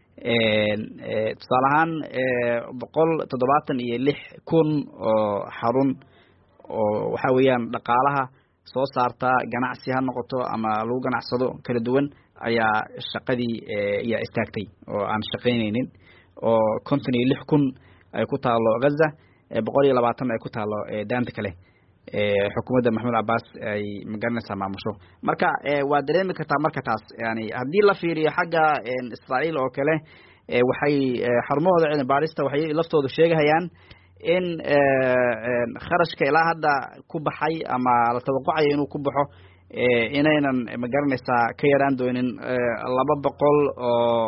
tusaale ahaan boqol toddobaatan iyo lix kun oo xarun oo waxa weeyaan dhaqaalaha soo saarta ganacsi ha noqoto ama lagu ganacsado kala duwan ayaa shaqadii ayaa istaagtay oo aan shaqaynaynin oo konton iyo lix kun ay ku taalo Gaza boqol iyo labaatan ay ku taalo daanta kale xukuumadda Maxamed Abbas ay magaranaysaa maamusho marka waa dareemi kartaa marka taas yani haddii la fiiriyo xagga Israa'iil oo kale waxay xarumahooda cilmi baarista waxay laftoodu sheegayaan in kharashka ilaa hadda ku baxay ama la tawaqucayo inuu ku baxo inaynan magaranaysaa ka yaraan doonin laba boqol oo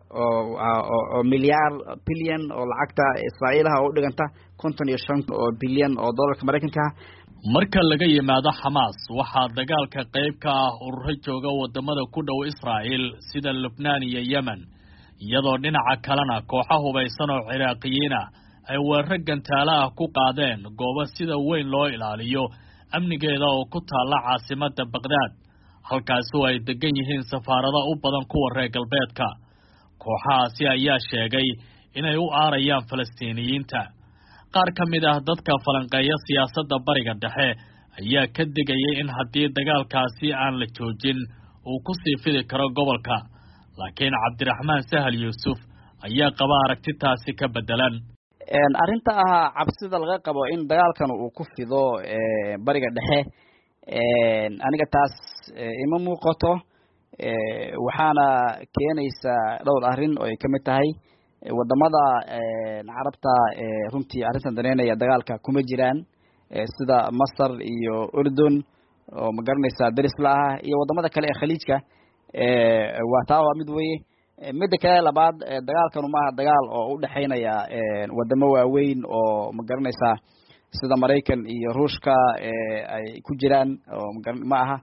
oo milyaar bilyan oo lacagta Israa'iilaha oo dhiganta konton iyo shan oo bilyan oo doolarka Mareykanka marka laga yimaado Xamaas waxaa dagaalka qayb ka ah ururo jooga wadamada ku dhow Israa'iil sida Lebanon iyo Yemen iyadoo dhinaca kalena kooxo hubaysan oo Ciraaqiyiin ah ay weerar gantaala ah ku qaadeen goobo sida weyn loo ilaaliyo amnigeeda oo ku taala caasimadda Baghdad halkaas oo ay degan yihiin safaarado u badan kuwa reer galbeedka kooxahaasi ayaa sheegay inay u aarayaan Falastiiniyiinta qaar ka mid ah dadka falanqeeya siyaasadda bariga dhexe ayaa ka digayay in haddii dagaalkaasi aan la joojin uu ku sii fidi karo gobolka laakiin Cabdiraxmaan Sahal Yuusuf ayaa qaba aragti taasi ka bedelan arrinta ah cabsida laga qabo in dagaalkan uu ku fido bariga dhexe aniga taas ima muuqato waxaana keenaysa dhowr arrin oo ay ka mid tahay wadamada carabta runtii arrintan daneynaya dagaalka kuma jiraan sida Masar iyo Urdun oo magaranaysa daris la ah iyo wadamada kale ee khaliijka waa taa waa mid weeye midda kale labaad dagaalkan uma aha dagaal oo u dhaxaynaya wadamo waaweyn oo magaranaysa sida Mareykan iyo Ruushka ay ku jiraan oo ma aha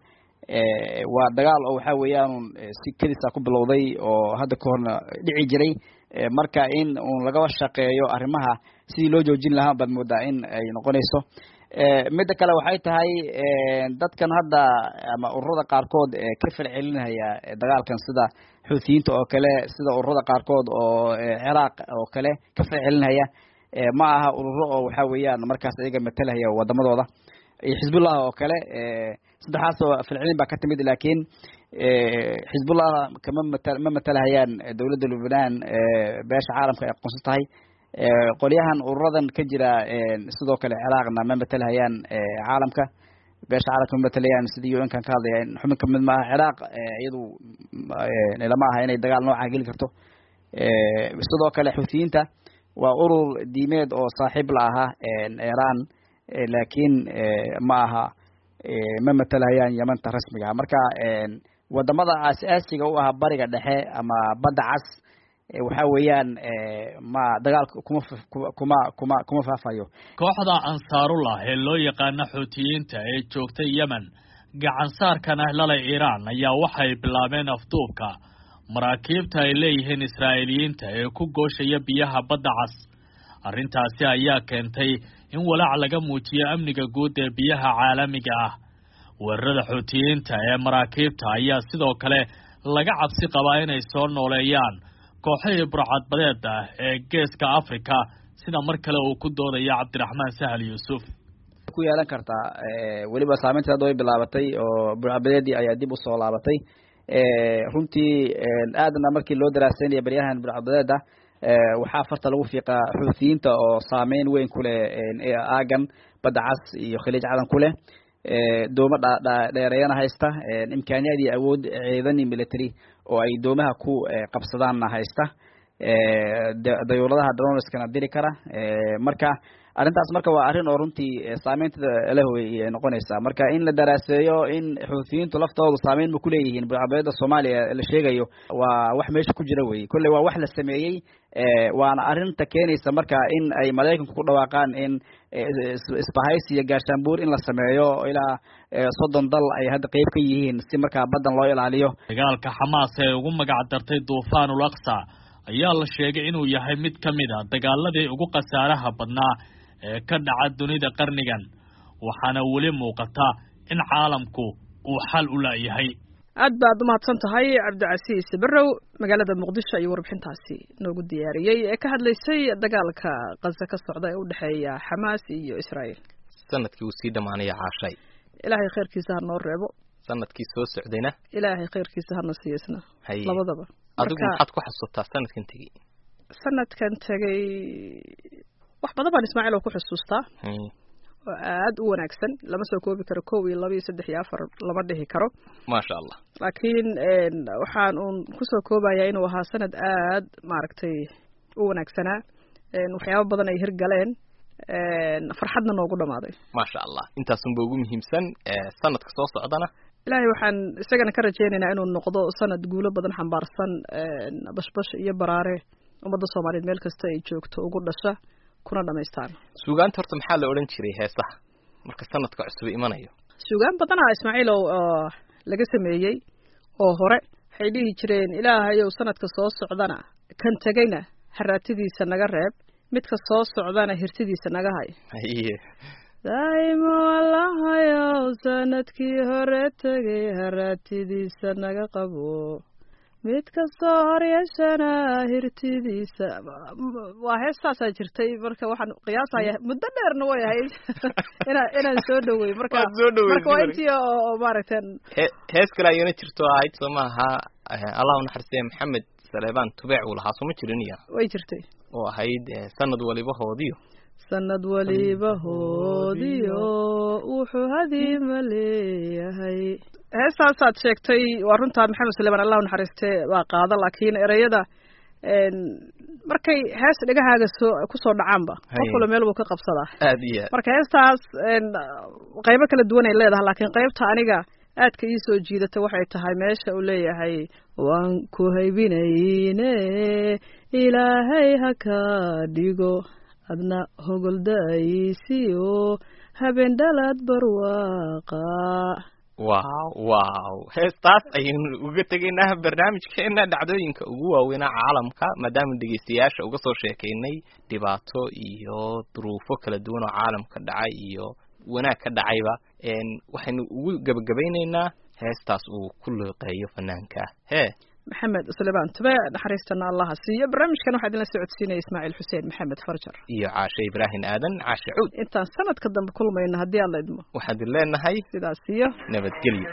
waa dagaal oo waxa weeyaan si kadisa ku bilowday oo hadda ka horna dhici jiray marka in uu laga shaqeeyo arrimaha sidii loo joojin lahaa bad moodaa in ay noqonayso midda kale waxay tahay dadkan hadda ama ururada qaarkood ee ka falcelinaya dagaalkan sida xuutiyiinta oo kale sida ururada qaarkood oo Ciraaq oo kale ka falcelinaya ma aha ururo oo waxa weeyaan markaas ayaga matalaya wadamadooda xisbullah oo kale saddexaas oo falcelin ba ka timid laakiin xisbullah kama ma matalahayaan dawladda Lebanon beesha caalamka ay aqoonsan tahay qolyahan ururadan ka jira sidoo kale Ciraaqna ma matalahayaan caalamka beesha caalamka ma matalayaan sidii U N kan ka hadlayaan xubin ka mid ma Ciraaq iyadu lama aha inay dagaal nooca geli karto sidoo kale xuutiyiinta waa urur diimeed oo saaxiib la aha Iran laakiin ma aha ma matalahayaan Yamanta rasmiga marka wadamada asaasiga u ah bariga dhexe ama badda cas waxa weeyaan ma dagaalka kuma kuma kuma kuma faafayo kooxda Ansaarullah ee loo yaqaan xuutiyiinta ee joogtay Yemen gacan saarkan ah la Iran ayaa waxay bilaabeen afduubka maraakiibta ay leeyihiin Israa'iiliyiinta ee ku gooshaya biyaha badda cas arrintaasi ayaa keentay in walaac laga muujiyo amniga guud ee biyaha caalamiga ah weerarada xuutiyiinta ee maraakiibta ayaa sidoo kale laga cabsi qabaa inay soo nooleeyaan kooxihii burcadbadeed ah ee geeska Afrika sida mar kale uu ku doodaya Cabdiraxmaan Sahal Yuusuf ku yeelan karta waliba saameynta way bilaabatay oo burcadbadeedii ayaa dib u soo laabatay runtii aadna markii loo daraasaynay baryahan burcadbadeeda waxaa farta lagu fiiqaa xuutiyiinta oo saameyn weyn ku leh aagan badda cas iyo khaliij cadan ku leh dooma dheereeyana haysta imkaaniyad iyo awood ciidan military oo ay doomaha ku qabsadaan haysta dayuuradaha droneskana diri kara marka arrintaas marka waa arrin oo runtii saameynta leh way noqonaysaa marka in la daraaseeyo in xuutiyiintu laftoodu saameyn ma ku leeyihiin burcadbadeeda Soomaaliya la sheegayo waa wax meesha ku jira way kulli waa wax la sameeyay waana arrinta keenaysa marka in ay Mareykanku ku dhawaaqaan in isbahaysi iyo gaashaanbuur in la sameeyo ilaa soddon dal ay hadda qayb ka yihiin si marka badan loo ilaaliyo dagaalka Xamaas ee ugu magac dartay Duufaanul Aqsa ayaa la sheegay inuu yahay mid kamid ah dagaaladii ugu qasaaraha badnaa ee ka dhaca dunida qarnigan waxaana weli muuqata in caalamku uu xal u leeyahay aad baad u mahadsan tahay Cabdicasiis Barrow magaalada Muqdisho iyo warbixintaasi noogu diyaariyay ee ka hadlaysay dagaalka Gaza ka socda ee u dhaxeeya Xamaas iyo Israa'iil sanadkii uu sii dhamaanaya caashay ilaahay khayrkiisa ha noo reebo sanadkii soo socdayna ilaahay khayrkiisa ha nasiisna labadaba adigu maxaad ku xasuustaa sanadkan tagay sanadkan tagay wax badan baan Ismaaciil oo ku xasuustaa oo aad u wanaagsan lama soo koobi karo kow iyo laba iyo saddex iyo afar lama dhihi karo ma sha Allah laakiin waxaan uun ku soo koobayaa inuu ahaa sanad aad maaragtay u wanaagsanaa waxyaabo badan ay hirgaleen farxadna noogu dhamaaday ma sha Allah intaasun baa ugu muhiimsan sanadka soo socdana ilaahay waxaan isagana ka rajeynaynaa inuu noqdo sanad guulo badan xambaarsan bashbash iyo baraare ummadda Soomaaliyeed meel kasta ay joogto ugu dhasha kuna dhameystaan suugaanta horta maxaa la oran jiray heesaha marka sanadka cusub imanayo suugaan badan ah Ismaaciil oo laga sameeyay oo hore waxay dhihi jireen ilaahay oo sanadka soo socdana kan tagayna haraatidiisa naga reeb midka soo socdana hirtidiisa naga hay haye daimo allahayo sanadkii hore tagay haraatidiisa naga qabo mid kastoo horyashana hirtidiisa waa heestaasaa jirtay marka waxaan qiyaasaya muddo dheerna way ahayd inaan inaan soo dhaweey marka marka waa intii oo maaragtan hees kale ayana jirto ahayd soo maaha allah u naxariisto maxamed Saleebaan Tubeec uu lahaa soo jirin ya way jirtay oo ahayd sanad waliba hoodiyo sanad waliba hoodiyo wuxuu hadiima leeyahay heestaasaad sheegtay waa runtaa maxamed Saleebaan allah u naxariiste waa qaada laakiin erayada markay hees dhagahaaga soo ku soo dhacaanba qof walba meel uu ka qabsadaa aad iyo marka heestaas qaybo kala duwan ay leedahay laakiin qaybta aniga aadka ii soo jiidata waxay tahay meesha uu leeyahay waan ku haybinayne ilaahay ha ka dhigo adna hogoldaaysiyo habeen dhalaad barwaaqa wow wow heestaas ayaynu uga tegaynaa barnaamijkeena dhacdooyinka ugu waaweynaa caalamka maadaama dhegeystayaasha uga soo sheekaynay dhibaato iyo duruufo kala duwan oo caalamka dhacay iyo wanaag ka dhacayba waxaynu ugu gabagabaynaynaa heestaas uu ku looqeeyo fanaanka hee maxamed suleymaan tube naxariistana allaha siiyo barnaamijkan waxaa idinla socodsiinaya ismaaciil xuseen maxamed farjar iyo caashe ibraahim aadan caashe cuud intaan sanadka dambe kulmayno haddii alla idmo waxaan idin leenahay sidaas iyo nabadgelyo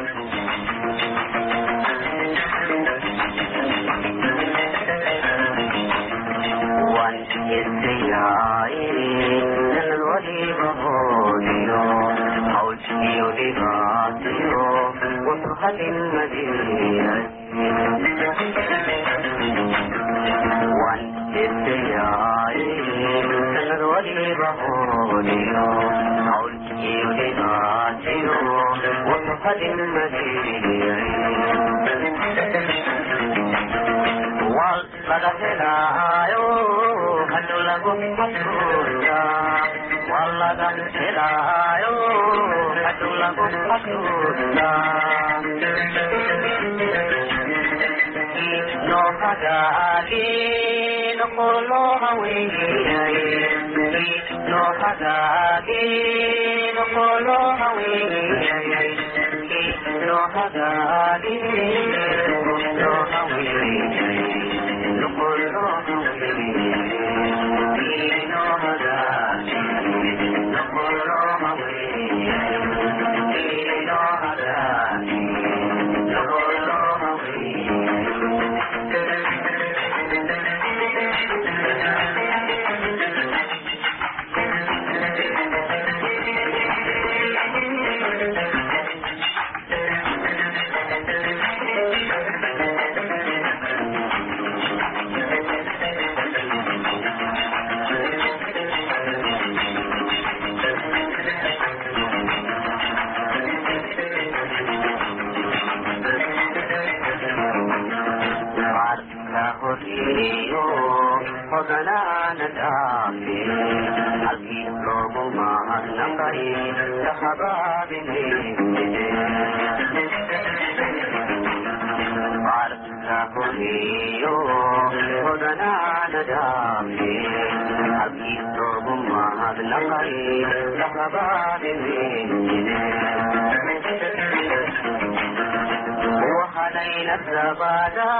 وحنين الزبادة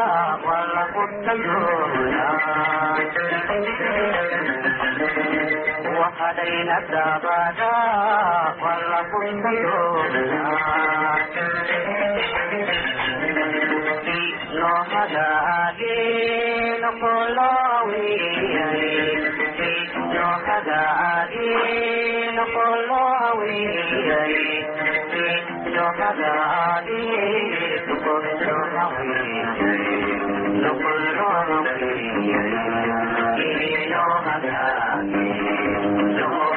ولا قد وحنين الزبادة ولا قد no hagagi no polowi no hagagi no polowi no hagagi no polowi no polowi no hagagi no